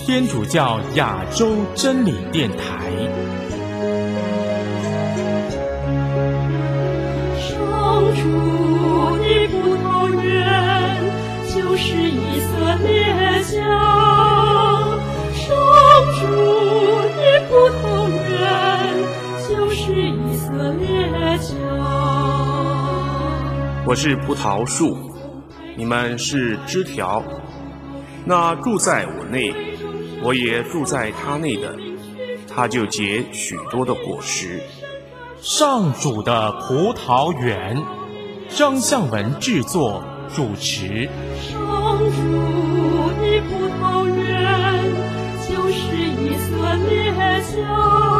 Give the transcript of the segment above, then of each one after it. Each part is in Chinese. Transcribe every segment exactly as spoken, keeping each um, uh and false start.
天主教亚洲真理电台。 上主的葡萄园就是以色列家，上主的葡萄园就是以色列家。 我是葡萄树，你们是枝条。那住在我内，我也住在他内的，他就结许多的果实。 上主的葡萄园，张向文制作主持。 上主的葡萄园就是以色列家，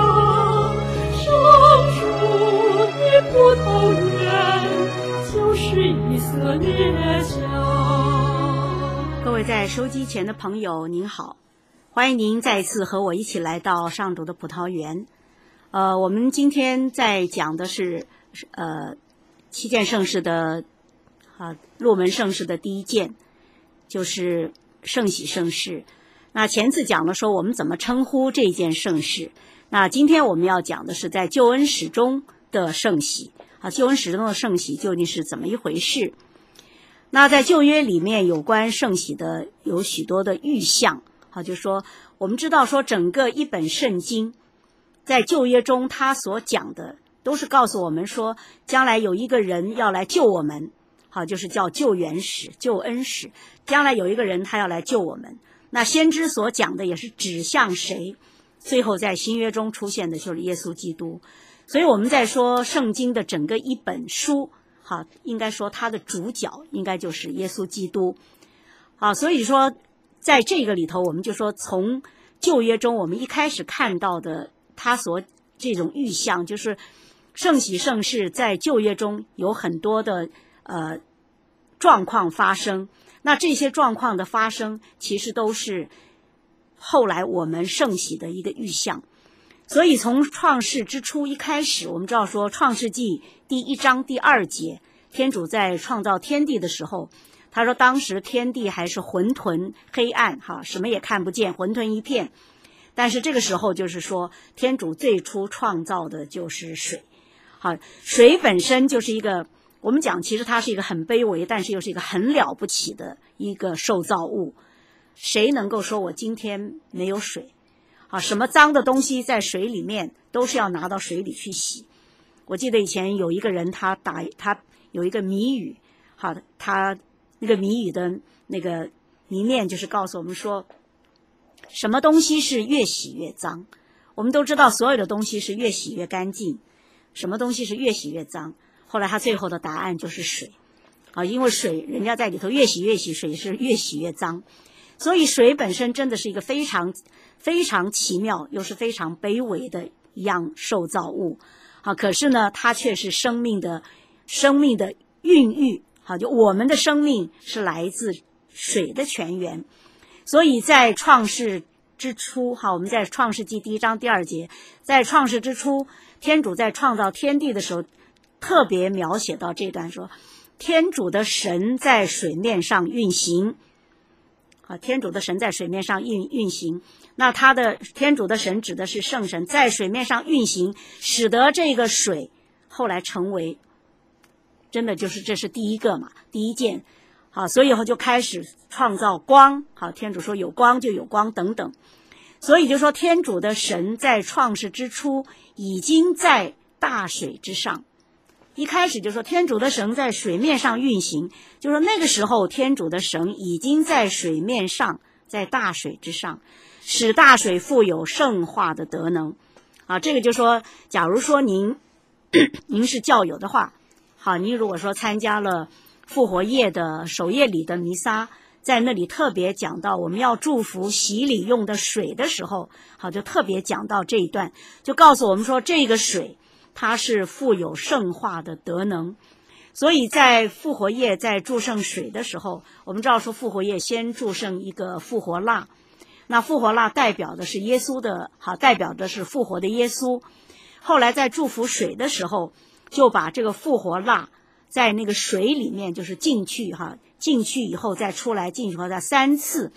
上主的葡萄园就是以色列家。 各位在收机前的朋友您好，欢迎您再次和我一起来到上主的葡萄园。呃，我们今天在讲的是呃七件圣事的啊入门圣事的第一件，就是圣喜圣事。那前次讲的说我们怎么称呼这件圣事，那今天我们要讲的是在救恩史中的圣喜啊，救恩史中的圣喜究竟是怎么一回事？那在旧约里面有关圣喜的有许多的预象啊，就是说我们知道说整个一本圣经在旧约中他所讲的都是告诉我们说将来有一个人要来救我们，好，就是叫救援史、救恩史，将来有一个人他要来救我们。那先知所讲的也是指向谁，最后在新约中出现的就是耶稣基督。所以我们在说圣经的整个一本书，好，应该说它的主角应该就是耶稣基督。好，所以说在这个里头我们就说从旧约中我们一开始看到的他所这种预象，就是圣喜圣事在旧约中有很多的呃状况发生，那这些状况的发生其实都是后来我们圣喜的一个预象。所以从创世之初一开始，我们知道说创世纪第一章第二节，天主在创造天地的时候，他说当时天地还是混沌黑暗哈，什么也看不见，混沌一片。但是这个时候就是说天主最初创造的就是水。好，水本身就是一个我们讲其实它是一个很卑微但是又是一个很了不起的一个受造物。谁能够说我今天没有水啊，什么脏的东西在水里面都是要拿到水里去洗。我记得以前有一个人他打他有一个谜语，好，他那个谜语的那个谜面就是告诉我们说什么东西是越洗越脏。我们都知道所有的东西是越洗越干净，什么东西是越洗越脏，后来他最后的答案就是水啊，因为水人家在里头越洗越洗，水是越洗越脏。所以水本身真的是一个非常非常奇妙又是非常卑微的一样受造物啊，可是呢它却是生命的生命的孕育，好，就我们的生命是来自水的泉源。所以在创世之初，好，我们在创世纪第一章第二节，在创世之初天主在创造天地的时候特别描写到这段，说天主的神在水面上运行啊，天主的神在水面上运运行，那他的天主的神指的是圣神在水面上运行，使得这个水后来成为真的就是这是第一个嘛，第一件。好，所以以后就开始创造光，好，天主说有光就有光等等。所以就说天主的神在创世之初已经在大水之上。一开始就说天主的神在水面上运行，就说那个时候天主的神已经在水面上，在大水之上，使大水富有圣化的德能啊。这个就说假如说您您是教友的话，好，您如果说参加了复活夜的守夜礼的弥撒，在那里特别讲到我们要祝福洗礼用的水的时候，好，就特别讲到这一段，就告诉我们说这个水它是富有圣化的德能。所以在复活夜在祝圣水的时候，我们知道说复活夜先祝圣一个复活蜡，那复活蜡代表的是耶稣的，好，代表的是复活的耶稣。后来在祝福水的时候，就把这个复活蜡在那个水里面就是进去哈，进去以后再出来，进去以后再三次，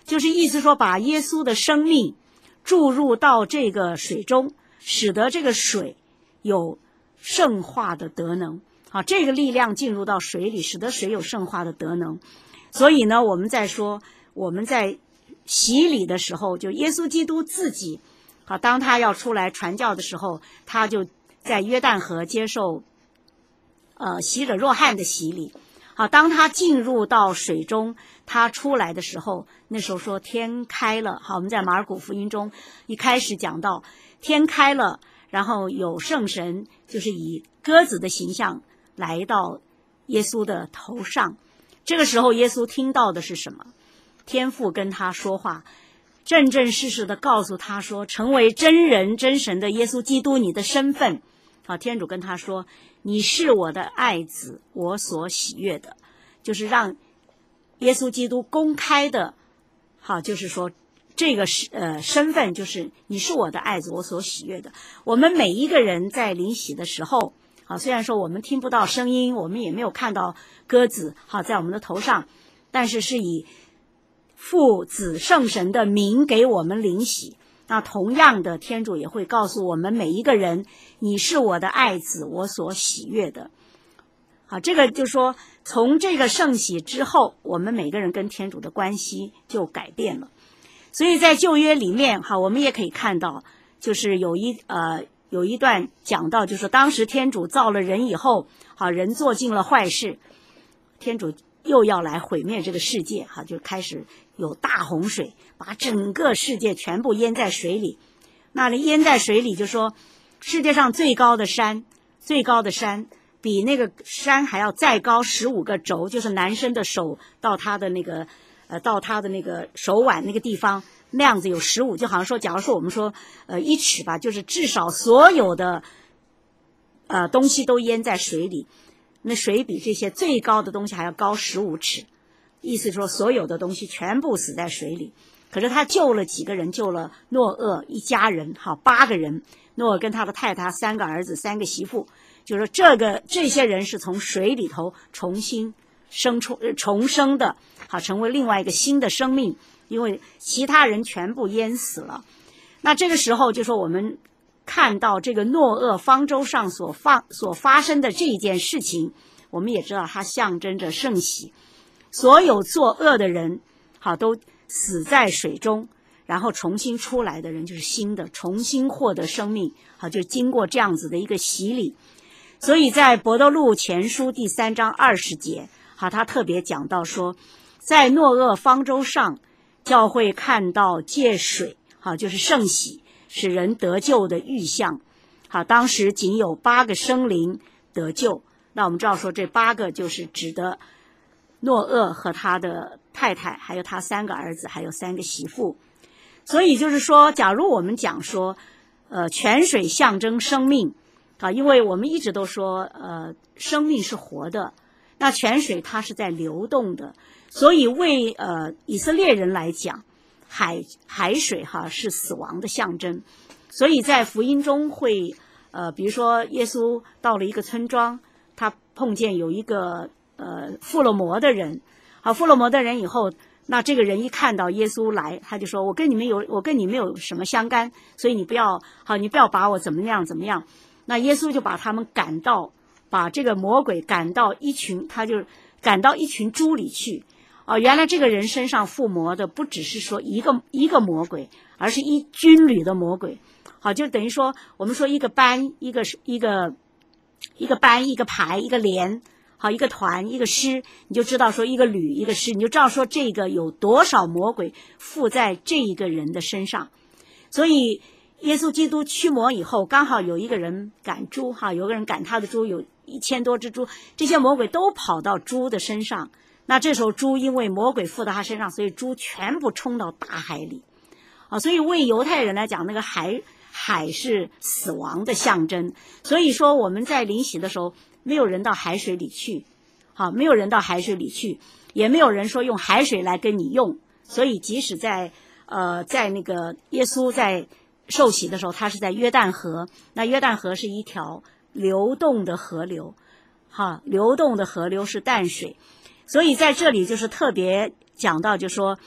就是意思说把耶稣的生命注入到这个水中，使得这个水有圣化的德能。好，这个力量进入到水里，使得水有圣化的德能。所以呢，我们在说我们在洗礼的时候，就耶稣基督自己，好，当他要出来传教的时候，他就在约旦河接受呃洗者若翰的洗礼。好，当他进入到水中，他出来的时候，那时候说天开了。好，我们在马尔谷福音中一开始讲到天开了，然后有圣神就是以鸽子的形象来到耶稣的头上。这个时候耶稣听到的是什么？天父跟他说话，正正式式的告诉他说，成为真人真神的耶稣基督你的身份。好，天主跟他说，你是我的爱子，我所喜悦的，就是让耶稣基督公开的，好，就是说这个是呃身份，就是你是我的爱子，我所喜悦的。我们每一个人在临洗的时候，好，虽然说我们听不到声音，我们也没有看到鸽子好在我们的头上，但是是以父子圣神的名给我们领洗。那同样的，天主也会告诉我们每一个人，你是我的爱子，我所喜悦的。好，这个就是说从这个圣洗之后，我们每个人跟天主的关系就改变了。所以在旧约里面，好，我们也可以看到，就是有一呃有一段讲到，就是当时天主造了人以后，好，人做尽了坏事，天主又要来毁灭这个世界，好，就开始有大洪水，把整个世界全部淹在水里。那淹在水里，就说世界上最高的山，最高的山比那个山还要再高十五个轴，就是男生的手到他的那个呃到他的那个手腕那个地方，那样子有十五，就好像说，假如说我们说呃一尺吧，就是至少所有的呃东西都淹在水里。那水比这些最高的东西还要高十五尺，意思说所有的东西全部死在水里。可是他救了几个人，救了诺厄一家人，好，八个人，诺厄跟他的太太三个儿子三个媳妇，就是说这个这些人是从水里头重新生出重生的，好，成为另外一个新的生命，因为其他人全部淹死了。那这个时候就说我们看到这个诺厄方舟上所发所发生的这一件事情，我们也知道它象征着圣洗，所有作恶的人好都死在水中，然后重新出来的人就是新的，重新获得生命，好，就经过这样子的一个洗礼。所以在伯多禄前书第三章二十节，好，他特别讲到说，在诺厄方舟上，教会看到借水，好，就是圣洗，使人得救的预象。好，当时仅有八个生灵得救，那我们知道说这八个就是指的诺厄和他的太太，还有他三个儿子，还有三个媳妇。所以就是说，假如我们讲说呃泉水象征生命啊，因为我们一直都说呃生命是活的，那泉水它是在流动的，所以为呃以色列人来讲，海海水哈是死亡的象征。所以在福音中会呃比如说耶稣到了一个村庄，他碰见有一个呃附了魔的人，好，附了魔的人以后，那这个人一看到耶稣来，他就说，我跟你们有我跟你们有什么相干，所以你不要好，你不要把我怎么样怎么样。那耶稣就把他们赶到，把这个魔鬼赶到一群，他就赶到一群猪里去。哦，原来这个人身上附魔的不只是说一个一个魔鬼，而是一军旅的魔鬼。好，就等于说我们说一个班，一个一个一个班，一个排，一个连，好，一个团，一个师，你就知道说一个旅，一个师，你就知道说这个有多少魔鬼附在这一个人的身上。所以耶稣基督驱魔以后，刚好有一个人赶猪，哈，有个人赶他的猪，有一千多只猪，这些魔鬼都跑到猪的身上。那这时候猪因为魔鬼附到他身上，所以猪全部冲到大海里。啊，所以为犹太人来讲，那个海海是死亡的象征。所以说我们在临洗的时候，没有人到海水里去，好，没有人到海水里去，也没有人说用海水来跟你用。所以即使在呃在那个耶稣在受洗的时候，他是在约旦河，那约旦河是一条流动的河流，哈，流动的河流是淡水。所以在这里就是特别讲到，就说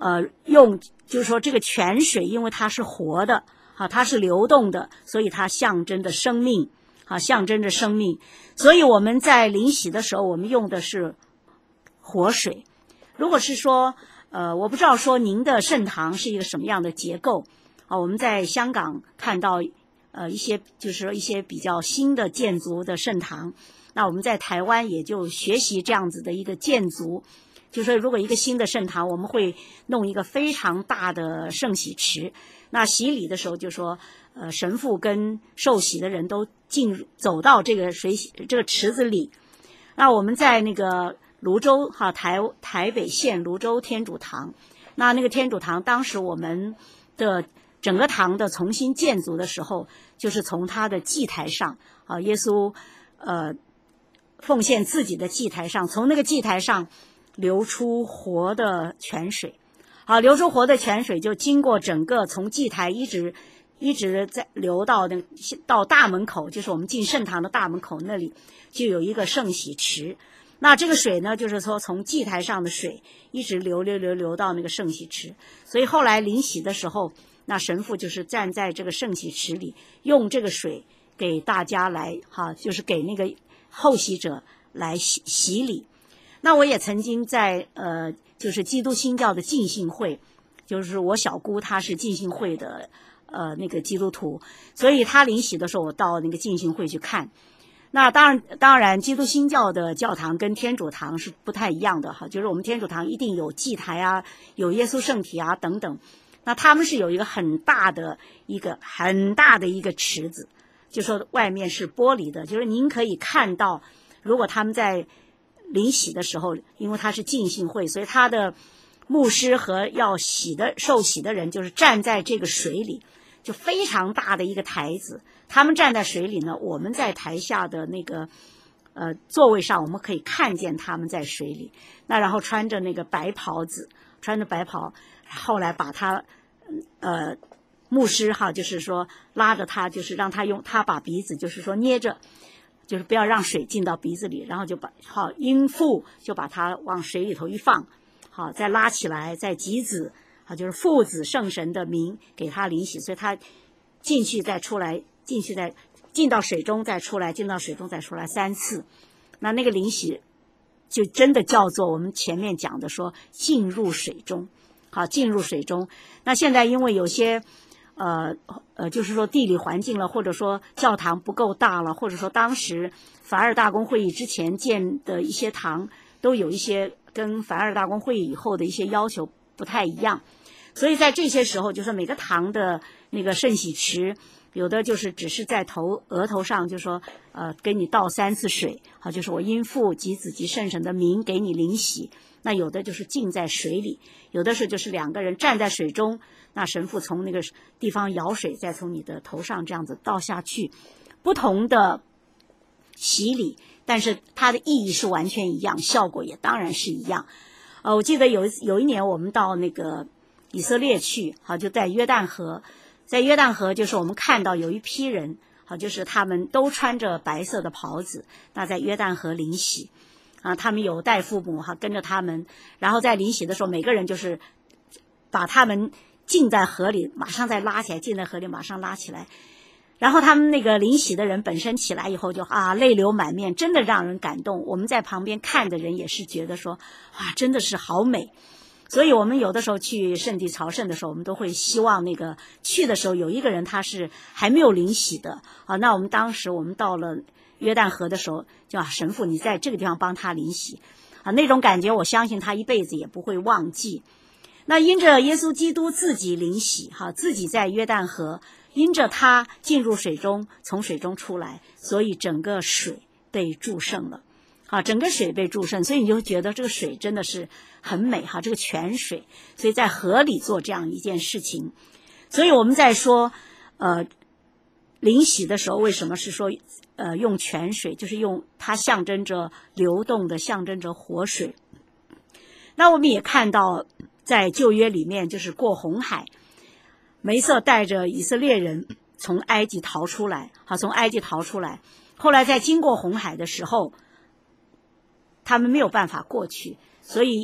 呃，用就是说这个泉水，因为它是活的，啊，它是流动的，所以它象征着生命，啊，象征着生命。所以我们在临洗的时候，我们用的是活水。如果是说，呃，我不知道说您的圣堂是一个什么样的结构，啊，我们在香港看到，呃，一些就是说一些比较新的建筑的圣堂，那我们在台湾也就学习这样子的一个建筑。就是说如果一个新的圣堂，我们会弄一个非常大的圣洗池，那洗礼的时候就说呃神父跟受洗的人都进走到这个水洗这个池子里。那我们在那个泸州哈台台北县泸州天主堂，那那个天主堂当时我们的整个堂的重新建筑的时候，就是从它的祭台上啊，耶稣呃奉献自己的祭台上，从那个祭台上流出活的泉水，好，流出活的泉水就经过整个从祭台一直一直在流到那到大门口，就是我们进圣堂的大门口那里就有一个圣洗池。那这个水呢，就是说从祭台上的水一直流流流流到那个圣洗池，所以后来临洗的时候，那神父就是站在这个圣洗池里，用这个水给大家来哈，就是给那个后洗者来洗洗礼。那我也曾经在呃，就是基督新教的浸信会，就是我小姑她是浸信会的呃那个基督徒，所以她临洗的时候，我到那个浸信会去看。那当然，当然，基督新教的教堂跟天主堂是不太一样的哈，就是我们天主堂一定有祭台啊，有耶稣圣体啊等等。那他们是有一个很大的一个很大的一个池子，就说外面是玻璃的，就是您可以看到，如果他们在临洗的时候，因为他是浸信会，所以他的牧师和要洗的受洗的人就是站在这个水里，就非常大的一个台子。他们站在水里呢，我们在台下的那个呃座位上，我们可以看见他们在水里。那然后穿着那个白袍子，穿着白袍，后来把他呃牧师哈，就是说拉着他，就是让他用他把鼻子就是说捏着，就是不要让水进到鼻子里，然后就把好阴父就把它往水里头一放，好再拉起来，再集子，好就是父子圣神的名给他临洗，所以他进去再出来，进去再进到水中再出来，进到水中再出来三次。那那个临洗就真的叫做我们前面讲的说进入水中，好进入水中。那现在因为有些呃呃，就是说地理环境了，或者说教堂不够大了，或者说当时凡尔大公会议之前建的一些堂都有一些跟凡尔大公会议以后的一些要求不太一样，所以在这些时候，就是每个堂的那个圣洗池，有的就是只是在头额头上，就说呃给你倒三次水，好，就是我因父及子及圣神的名给你临洗。那有的就是浸在水里，有的是就是两个人站在水中，那神父从那个地方舀水，再从你的头上这样子倒下去，不同的洗礼，但是它的意义是完全一样，效果也当然是一样。呃，我记得有有一年我们到那个以色列去，好，就在约旦河，在约旦河就是我们看到有一批人，好，就是他们都穿着白色的袍子，那在约旦河临洗。啊，他们有带父母哈，跟着他们，然后在临洗的时候，每个人就是把他们浸在河里，马上再拉起来，浸在河里马上拉起来。然后他们那个临洗的人本身起来以后就啊泪流满面，真的让人感动。我们在旁边看的人也是觉得说，哇，真的是好美。所以我们有的时候去圣地朝圣的时候，我们都会希望那个去的时候有一个人他是还没有临洗的啊。那我们当时我们到了约旦河的时候，叫神父你在这个地方帮他临洗啊，那种感觉我相信他一辈子也不会忘记。那因着耶稣基督自己临洗哈，自己在约旦河，因着他进入水中，从水中出来，所以整个水被祝圣了啊，整个水被祝圣，所以你就觉得这个水真的是很美哈，这个泉水，所以在河里做这样一件事情。所以我们在说呃临洗的时候，为什么是说呃用泉水，就是用它象征着流动的，象征着活水。那我们也看到在旧约里面，就是过红海，梅瑟带着以色列人从埃及逃出来，好，从埃及逃出来，后来在经过红海的时候，他们没有办法过去，所以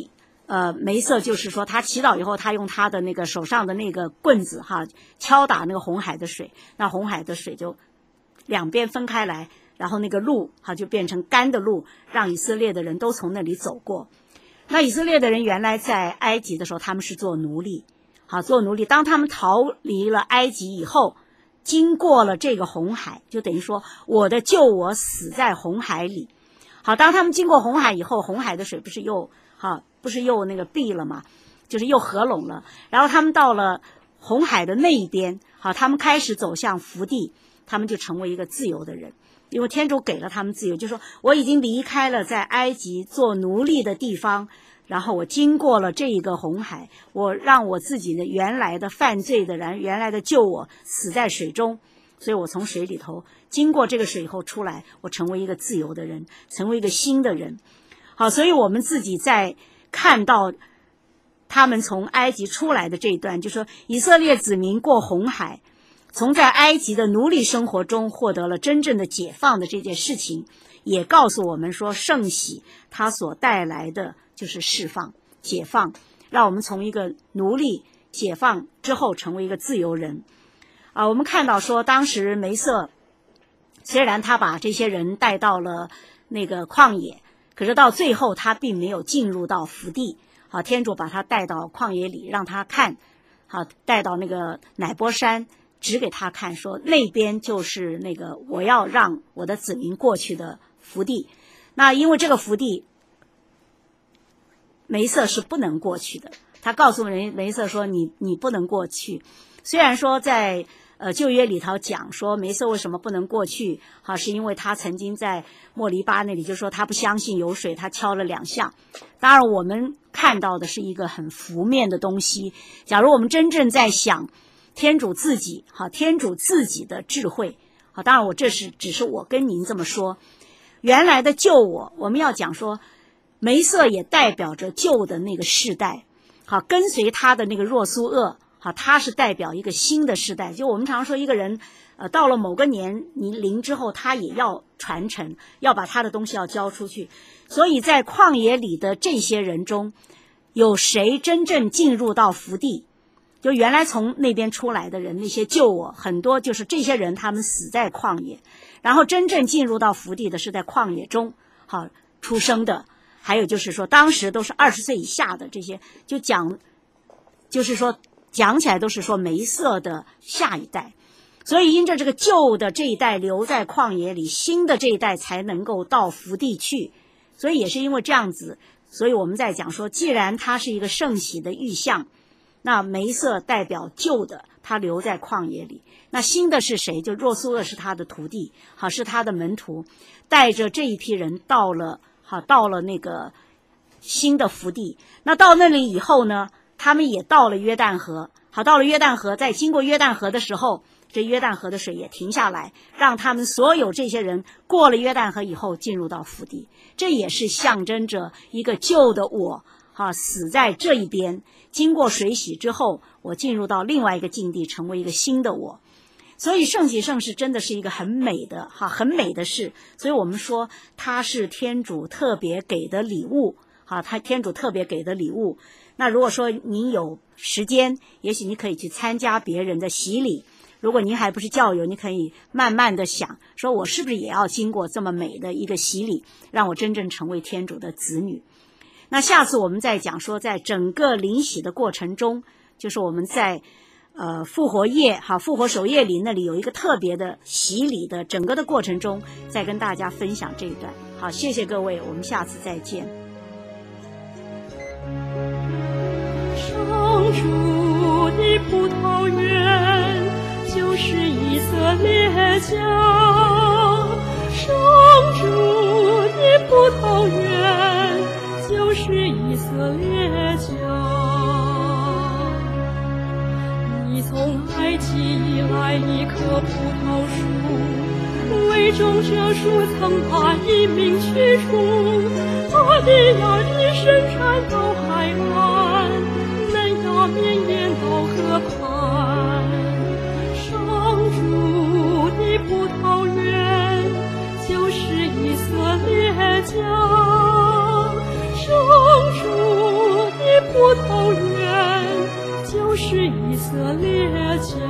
呃，梅瑟就是说，他祈祷以后，他用他的那个手上的那个棍子哈，敲打那个红海的水，那红海的水就两边分开来，然后那个路哈就变成干的路，让以色列的人都从那里走过。那以色列的人原来在埃及的时候，他们是做奴隶，好做奴隶。当他们逃离了埃及以后，经过了这个红海，就等于说我的救我死在红海里。好，当他们经过红海以后，红海的水不是又好不是又那个闭了吗？就是又合拢了。然后他们到了红海的那一边，好，他们开始走向福地，他们就成为一个自由的人。因为天主给了他们自由，就是说我已经离开了在埃及做奴隶的地方，然后我经过了这一个红海，我让我自己的原来的犯罪的人，原来的救我死在水中，所以我从水里头经过这个水以后出来，我成为一个自由的人，成为一个新的人。好，所以我们自己在看到他们从埃及出来的这一段，就说以色列子民过红海，从在埃及的奴隶生活中获得了真正的解放的这件事情，也告诉我们说，圣喜它所带来的就是释放、解放，让我们从一个奴隶解放之后成为一个自由人。啊，我们看到说，当时梅瑟虽然他把这些人带到了那个旷野，可是到最后他并没有进入到福地。好，天主把他带到旷野里，让他看，好，带到那个乃波山，指给他看，说那边就是那个我要让我的子民过去的福地。那因为这个福地，梅瑟是不能过去的。他告诉梅梅瑟说，你你不能过去。虽然说在呃旧约里头讲说梅瑟为什么不能过去，好，是因为他曾经在莫黎巴那里就说他不相信有水，他敲了两下。当然我们看到的是一个很浮面的东西。假如我们真正在想天主自己，好，天主自己的智慧，好，当然我这是只是我跟您这么说。原来的救我，我们要讲说梅瑟也代表着旧的那个世代，好，跟随他的那个若苏厄，好，他是代表一个新的世代。就我们常说一个人呃，到了某个年龄之后，他也要传承，要把他的东西要交出去。所以在旷野里的这些人中，有谁真正进入到福地？就原来从那边出来的人，那些救我，很多就是这些人，他们死在旷野，然后真正进入到福地的是在旷野中好出生的。还有就是说当时都是二十岁以下的这些，就讲就是说讲起来都是说梅瑟的下一代。所以因着这个旧的这一代留在旷野里，新的这一代才能够到福地去。所以也是因为这样子，所以我们在讲说，既然它是一个圣喜的预象，那梅瑟代表旧的，他留在旷野里。那新的是谁？就若苏厄是他的徒弟，好，是他的门徒，带着这一批人到了好到了那个新的福地。那到那里以后呢，他们也到了约旦河。好，到了约旦河，在经过约旦河的时候，这约旦河的水也停下来，让他们所有这些人过了约旦河以后进入到福地。这也是象征着一个旧的我啊，死在这一边，经过水洗之后，我进入到另外一个境地，成为一个新的我。所以圣喜圣事真的是一个很美的哈，很美的事。所以我们说它是天主特别给的礼物，哈，他天主特别给的礼物。那如果说您有时间，也许你可以去参加别人的洗礼。如果您还不是教友，你可以慢慢的想，说我是不是也要经过这么美的一个洗礼，让我真正成为天主的子女。那下次我们再讲说，在整个临洗的过程中，就是我们在呃复活夜哈复活守夜礼那里有一个特别的洗礼的整个的过程中，再跟大家分享这一段。好，谢谢各位，我们下次再见。 上主的葡萄园就是以色列家，上主的葡萄园就是以色列家。你从埃及以来一棵葡萄树，为种这树曾把一名驱除，把利亚的深山到海岸，嫩芽绵延到河畔。上主的葡萄园就是以色列家，上主的色列家。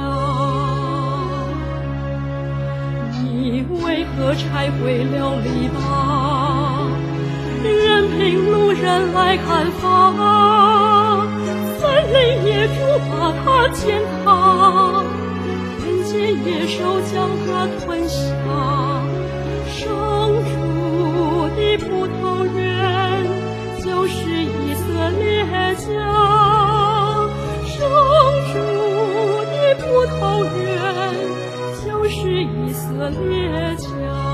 你为何拆毁了篱笆，任凭路人来看法？森林野猪把它践踏，田间野兽将它吞下。上主的葡萄园就是以色列家，上主的葡萄园就是以色列家。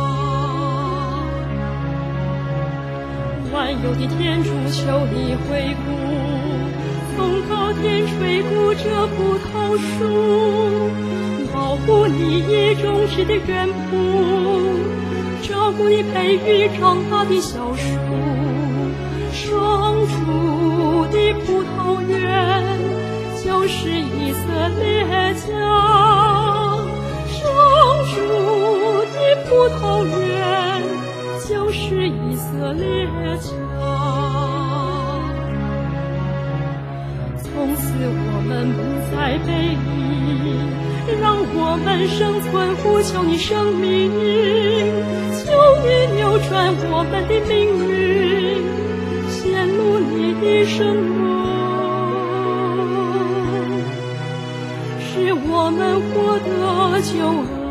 万有的天主，求你回顾，从高天垂顾这葡萄树，保护你已种植的园圃，照顾你培育长大的小树。上主的葡萄园就是以色列家，上主的葡萄园就是以色列家。从此我们不再背离，让我们生存呼求你生命，求你扭转我们的命运，显露你的圣容，使我们获得救恩。